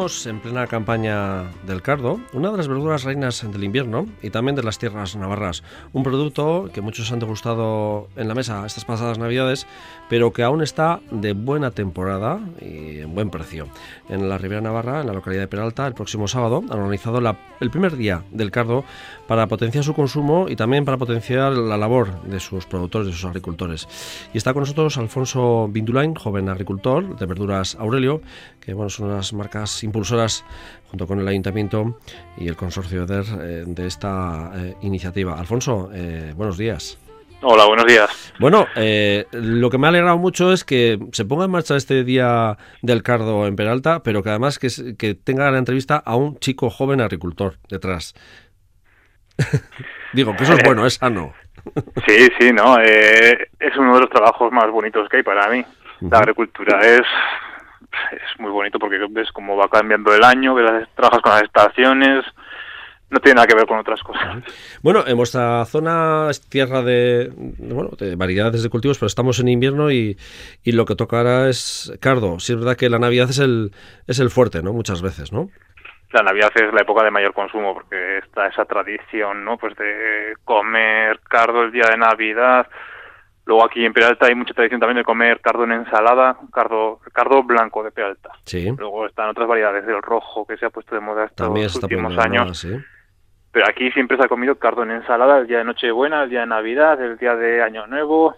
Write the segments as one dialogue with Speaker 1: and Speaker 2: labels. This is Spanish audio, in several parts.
Speaker 1: Estamos en plena campaña del cardo, una de las verduras reinas del invierno y también de las tierras navarras. Un producto que muchos han degustado en la mesa estas pasadas navidades, pero que aún está de buena temporada y en buen precio. En la Ribera Navarra, en la localidad de Peralta, el próximo sábado han organizado el primer día del cardo para potenciar su consumo y también para potenciar la labor de sus productores, de sus agricultores. Y está con nosotros Alfonso Bindulain, joven agricultor de Verduras Aurelio, que son unas marcas impulsoras junto con el Ayuntamiento y el Consorcio EDER de esta iniciativa. Alfonso, buenos días.
Speaker 2: Hola, buenos días.
Speaker 1: Bueno, lo que me ha alegrado mucho es que se ponga en marcha este día del cardo en Peralta, pero que además que tenga la entrevista a un chico joven agricultor detrás. Digo, que eso es bueno, es sano.
Speaker 2: Sí, no, es uno de los trabajos más bonitos que hay para mí. La agricultura es muy bonito porque ves cómo va cambiando el año, trabajas con las estaciones, no tiene nada que ver con otras cosas.
Speaker 1: Bueno, en vuestra zona es tierra de variedades de cultivos, pero estamos en invierno y lo que toca ahora es cardo. Sí es verdad que la Navidad es el fuerte, ¿no? Muchas veces, ¿no?
Speaker 2: La Navidad es la época de mayor consumo porque está esa tradición, ¿no? Pues de comer cardo el día de Navidad. Luego aquí en Peralta hay mucha tradición también de comer cardo en ensalada, cardo blanco de Peralta.
Speaker 1: Sí.
Speaker 2: Luego están otras variedades del rojo que se ha puesto de moda estos últimos años.
Speaker 1: Sí.
Speaker 2: Pero aquí siempre se ha comido cardo en ensalada el día de Nochebuena, el día de Navidad, el día de Año Nuevo.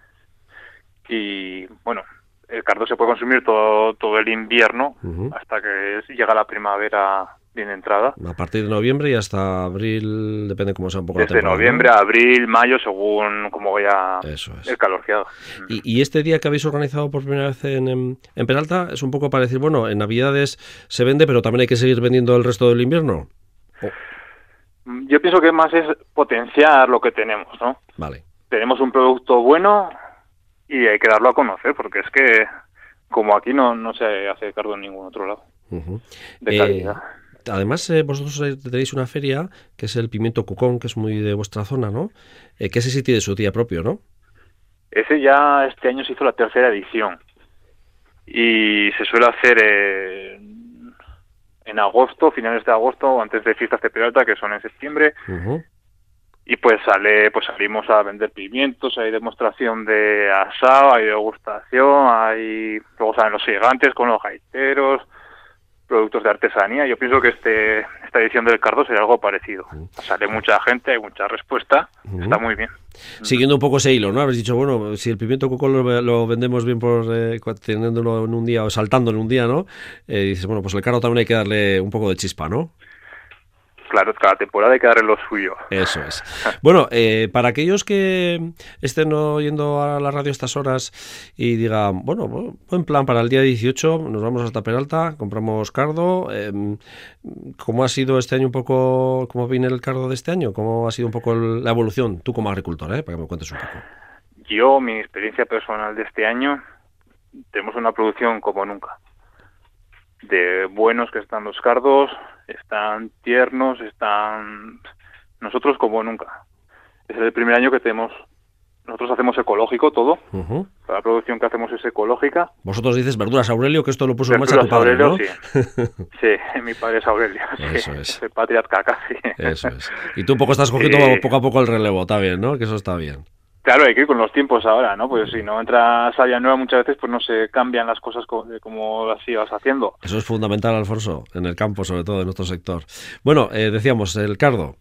Speaker 2: Y bueno, el cardo se puede consumir todo el invierno hasta que llega la primavera bien entrada.
Speaker 1: A partir de noviembre y hasta abril, depende cómo sea un poco la
Speaker 2: temporada. Desde noviembre a abril, mayo, según cómo vaya el calor que haga.
Speaker 1: Y este día que habéis organizado por primera vez en Peralta es un poco para decir, bueno, en Navidades se vende, pero también hay que seguir vendiendo el resto del invierno.
Speaker 2: Yo pienso que más es potenciar lo que tenemos, ¿no?
Speaker 1: Vale. Tenemos
Speaker 2: un producto bueno y hay que darlo a conocer, porque es que como aquí no se hace cardo en ningún otro lado de calidad.
Speaker 1: Además, vosotros tenéis una feria que es el Pimiento Cucón, que es muy de vuestra zona, ¿no? Que ese sí tiene su día propio, ¿no?
Speaker 2: Ese ya este año se hizo la tercera edición y se suele hacer en agosto, finales de agosto o antes de fiestas de Peralta, que son en septiembre. Y pues salimos a vender pimientos, hay demostración de asado, hay degustación, luego salen los gigantes con los gaiteros, productos de artesanía. Yo pienso que esta edición del cardo será algo parecido. Sale mucha gente, hay mucha respuesta, está muy bien.
Speaker 1: Siguiendo un poco ese hilo, ¿no? Habéis dicho, bueno, si el pimiento coco lo vendemos bien por teniéndolo en un día o saltándolo en un día, ¿no? Dices, bueno, pues el cardo también hay que darle un poco de chispa, ¿no?
Speaker 2: Claro, cada temporada hay que darle lo suyo.
Speaker 1: Eso es. Bueno, para aquellos que estén oyendo a la radio estas horas y digan, bueno, buen plan para el día 18, nos vamos hasta Peralta, compramos cardo. ¿Cómo ha sido este año un poco, cómo viene el cardo de este año? ¿Cómo ha sido un poco la evolución, tú como agricultor, para que me cuentes un poco?
Speaker 2: Mi experiencia personal de este año, tenemos una producción como nunca. De buenos que están los cardos, están tiernos, están nosotros como nunca. Es el primer año que nosotros hacemos ecológico todo. La producción que hacemos es ecológica.
Speaker 1: Vosotros dices Verduras Aurelio, que esto lo puso en marcha tu padre,
Speaker 2: Aurelio,
Speaker 1: ¿no?
Speaker 2: Sí, mi padre es Aurelio.
Speaker 1: Eso es.
Speaker 2: El patriarca casi.
Speaker 1: Eso es. Y tú un poco estás cogiendo poco a poco el relevo, está bien, ¿no? Que eso está bien.
Speaker 2: Claro, hay que ir con los tiempos ahora, ¿no? Pues si no entra savia nueva muchas veces pues no se cambian las cosas como las ibas haciendo.
Speaker 1: Eso es fundamental, Alfonso, en el campo, sobre todo en nuestro sector. Bueno, decíamos, el cardo.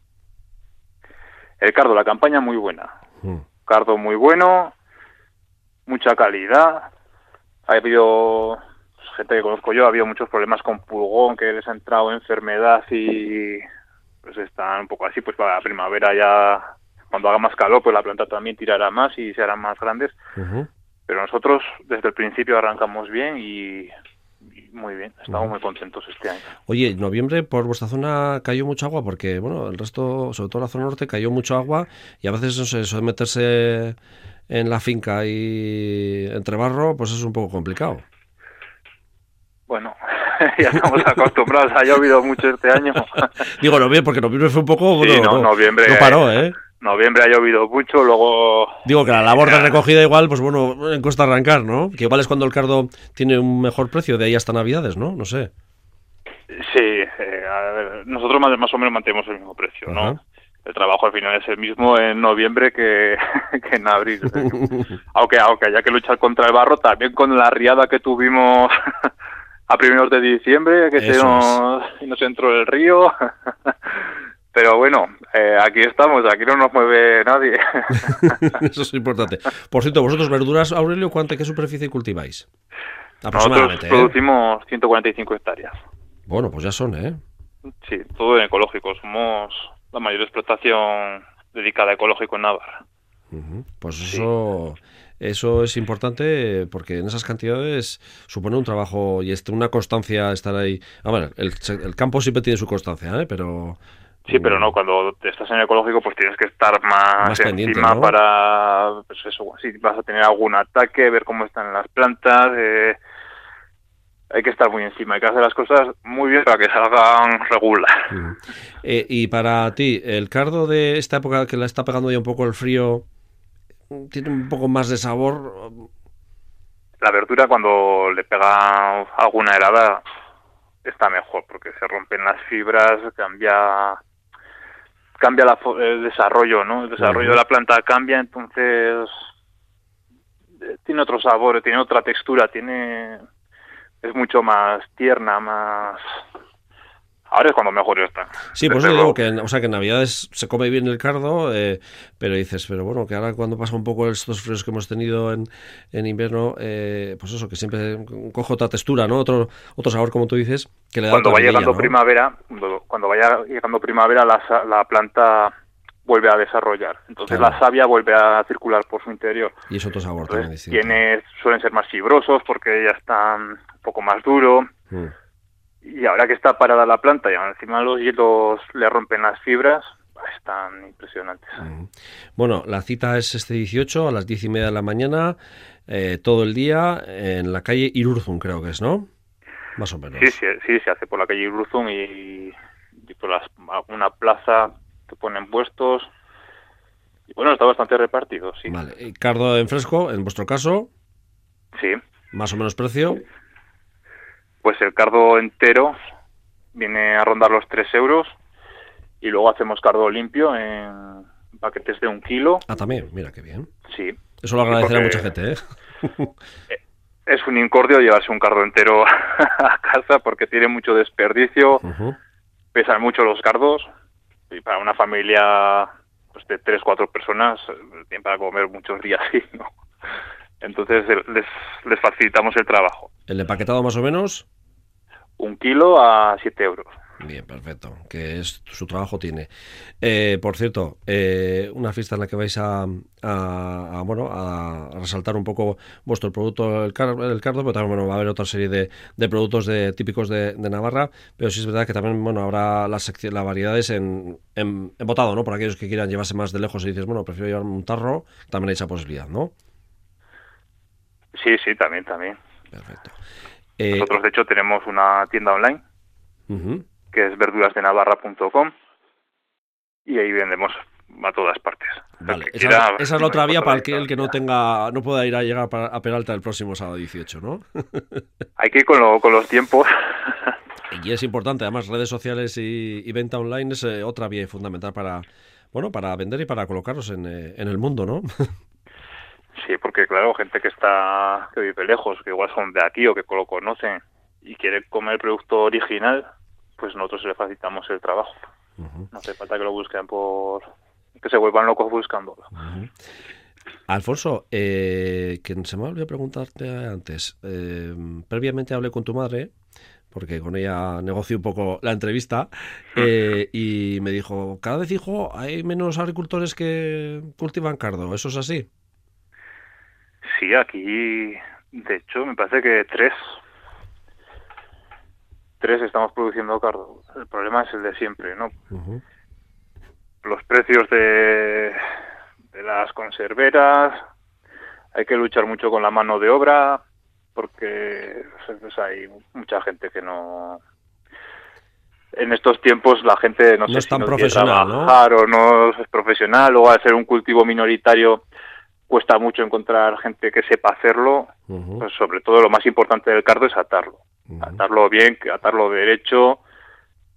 Speaker 2: El cardo, la campaña muy buena. Cardo muy bueno, mucha calidad. Ha habido gente que conozco yo, ha habido muchos problemas con pulgón, que les ha entrado enfermedad y pues están un poco así, pues para la primavera ya... Cuando haga más calor, pues la planta también tirará más y se harán más grandes. Pero nosotros desde el principio arrancamos bien y muy bien. Estamos muy contentos este año.
Speaker 1: Oye, en noviembre por vuestra zona cayó mucha agua porque, bueno, el resto, sobre todo la zona norte, cayó mucho agua y a veces eso de meterse en la finca y entre barro, pues es un poco complicado.
Speaker 2: Bueno, ya estamos acostumbrados, ha llovido mucho este año.
Speaker 1: Digo noviembre, porque noviembre fue un poco...
Speaker 2: Sí, noviembre...
Speaker 1: No paró, ¿eh?
Speaker 2: Noviembre ha llovido mucho, luego...
Speaker 1: Digo que la labor de recogida igual, pues bueno, cuesta arrancar, ¿no? Que igual es cuando el cardo tiene un mejor precio, de ahí hasta Navidades, ¿no? No sé.
Speaker 2: Sí, a ver, nosotros más o menos mantenemos el mismo precio,
Speaker 1: Ajá.
Speaker 2: ¿no? El trabajo al final es el mismo en noviembre que, que en abril. Aunque haya que luchar contra el barro, también con la riada que tuvimos a primeros de diciembre, que
Speaker 1: Eso es.
Speaker 2: nos entró el río. Pero bueno, aquí estamos, aquí no nos mueve nadie.
Speaker 1: Eso es importante. Por cierto, vosotros verduras, Aurelio, ¿qué superficie cultiváis?
Speaker 2: Nosotros
Speaker 1: Aproximadamente, ¿eh?
Speaker 2: producimos 145 hectáreas.
Speaker 1: Bueno, pues ya son, ¿eh?
Speaker 2: Sí, todo en ecológico. Somos la mayor explotación dedicada a ecológico en Navarra.
Speaker 1: Pues
Speaker 2: Sí.
Speaker 1: eso es importante porque en esas cantidades supone un trabajo y una constancia estar ahí. A ver, el campo siempre tiene su constancia, ¿eh? Pero
Speaker 2: Sí, pero no, cuando te estás en ecológico pues tienes que estar más
Speaker 1: más pendiente,
Speaker 2: encima
Speaker 1: ¿no?
Speaker 2: para, pues eso, si vas a tener algún ataque, ver cómo están las plantas, hay que estar muy encima, hay que hacer las cosas muy bien para que salgan regular.
Speaker 1: Y para ti, el cardo de esta época que la está pegando ya un poco el frío, ¿tiene un poco más de sabor?
Speaker 2: La verdura cuando le pega alguna helada está mejor porque se rompen las fibras, cambia el desarrollo, ¿no? El desarrollo de la planta cambia, entonces tiene otro sabor, tiene otra textura, es mucho más tierna, más... Ahora es cuando mejor está.
Speaker 1: Sí, por eso
Speaker 2: Desde
Speaker 1: te digo
Speaker 2: luego.
Speaker 1: que, o sea, que en Navidades se come bien el cardo, pero dices, pero bueno, que ahora cuando pasa un poco estos fríos que hemos tenido en invierno, pues eso, que siempre coge otra textura, ¿no? Otro sabor, como tú dices, que le da
Speaker 2: Cuando
Speaker 1: otra
Speaker 2: va
Speaker 1: vidilla,
Speaker 2: llegando
Speaker 1: ¿no?
Speaker 2: primavera, cuando vaya llegando primavera, la planta vuelve a desarrollar. Entonces la
Speaker 1: Claro,
Speaker 2: savia vuelve a circular por su interior.
Speaker 1: y es otro sabor también
Speaker 2: Entonces
Speaker 1: distinto.
Speaker 2: suelen ser más fibrosos porque ya están un poco más duro.
Speaker 1: Mm.
Speaker 2: Y ahora que está parada la planta y encima los hielos le rompen las fibras, están impresionantes.
Speaker 1: Bueno, la cita es este 18 a las 10:30 de la mañana, todo el día, en la calle Irurzun, creo que es, ¿no? Más o
Speaker 2: Sí,
Speaker 1: menos.
Speaker 2: sí, sí, se hace por la calle Irurzun y por una plaza que ponen puestos. Y bueno, está bastante repartido, sí.
Speaker 1: Vale, cardo en fresco, en vuestro caso,
Speaker 2: Sí,
Speaker 1: más o menos precio.
Speaker 2: pues el cardo entero viene a rondar los 3 euros y luego hacemos cardo limpio en paquetes de 1 kilo.
Speaker 1: Ah, también, mira qué bien.
Speaker 2: Sí,
Speaker 1: Eso lo
Speaker 2: sí,
Speaker 1: agradecerá mucha
Speaker 2: porque
Speaker 1: gente, ¿eh?
Speaker 2: es un incordio llevarse un cardo entero a casa porque tiene mucho desperdicio,
Speaker 1: Ujú.
Speaker 2: pesan mucho los cardos y para una familia pues, de 3 4 personas tienen para comer muchos días, ¿sí? ¿No? Entonces les facilitamos el trabajo.
Speaker 1: El empaquetado más o menos.
Speaker 2: 1 kilo a 7 euros.
Speaker 1: Bien, perfecto. Que es su trabajo tiene. Por cierto, una fiesta en la que vais bueno, a resaltar un poco vuestro producto, el cardo, pero también bueno, va a haber otra serie de productos típicos de Navarra, pero sí es verdad que también bueno, habrá las variedades en botado, ¿no? Por aquellos que quieran llevarse más de lejos y dices, bueno, prefiero llevarme un tarro, también hay esa posibilidad, ¿no?
Speaker 2: Sí, sí, también, también.
Speaker 1: Perfecto.
Speaker 2: Nosotros, de hecho, tenemos una tienda online
Speaker 1: Uh-huh.
Speaker 2: que es verdurasdenavarra.com y ahí vendemos a todas partes. El
Speaker 1: Vale,
Speaker 2: que quiera
Speaker 1: esa es la otra vía para el que no
Speaker 2: distancia.
Speaker 1: no pueda ir a llegar a Peralta el próximo sábado 18, ¿no?
Speaker 2: Hay que ir con los tiempos.
Speaker 1: Y es importante, además, redes sociales y venta online es otra vía fundamental bueno, para vender y para colocarlos en el mundo, ¿no?
Speaker 2: Sí, porque claro, gente que vive lejos, que igual son de aquí o que lo conocen y quiere comer el producto original, pues nosotros le facilitamos el trabajo. No hace falta que lo busquen que se vuelvan locos buscándolo.
Speaker 1: Alfonso, que se me olvidó preguntarte antes. Previamente hablé con tu madre, porque con ella negocio un poco la entrevista, y me dijo, cada vez, hijo, hay menos agricultores que cultivan cardo. ¿Eso es así?
Speaker 2: Sí, aquí, de hecho, me parece que tres estamos produciendo cardo. El problema es el de siempre, ¿no?
Speaker 1: Uh-huh.
Speaker 2: Los precios de las conserveras, hay que luchar mucho con la mano de obra, porque pues, hay mucha gente que no... En estos tiempos la gente no
Speaker 1: No
Speaker 2: sé
Speaker 1: es
Speaker 2: si
Speaker 1: tan
Speaker 2: no quiere
Speaker 1: profesional, ¿no?
Speaker 2: trabajar o no es profesional, o al ser un cultivo minoritario cuesta mucho encontrar gente que sepa hacerlo.
Speaker 1: Uh-huh.
Speaker 2: Pues sobre todo lo más importante del cardo es atarlo.
Speaker 1: Uh-huh.
Speaker 2: Atarlo bien, atarlo derecho,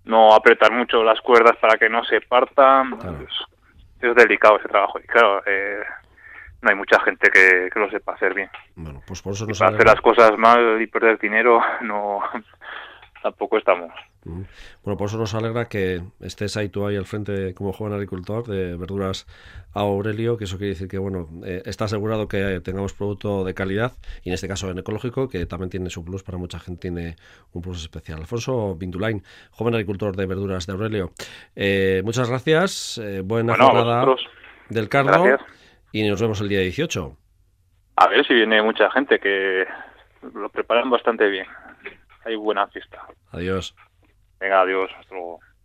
Speaker 2: no apretar mucho las cuerdas para que no se partan.
Speaker 1: Claro.
Speaker 2: Es delicado ese trabajo y claro, no hay mucha gente que lo sepa hacer bien.
Speaker 1: Bueno, pues por eso
Speaker 2: Y
Speaker 1: nos
Speaker 2: para hacer
Speaker 1: alegra.
Speaker 2: las cosas mal y perder dinero, no, tampoco estamos.
Speaker 1: Bueno, por eso nos alegra que estés ahí tú ahí al frente como joven agricultor de Verduras Aurelio, que eso quiere decir que bueno, está asegurado que tengamos producto de calidad y en este caso en ecológico, que también tiene su plus, para mucha gente tiene un plus especial. Alfonso Bindulain, joven agricultor de Verduras de Aurelio, muchas gracias, buena
Speaker 2: Bueno, a
Speaker 1: jornada
Speaker 2: vosotros,
Speaker 1: del Cardo
Speaker 2: gracias.
Speaker 1: y nos vemos el día 18.
Speaker 2: A ver si viene mucha gente, que lo preparan bastante bien. Hay buena fiesta.
Speaker 1: Adiós.
Speaker 2: Venga, adiós, hasta luego.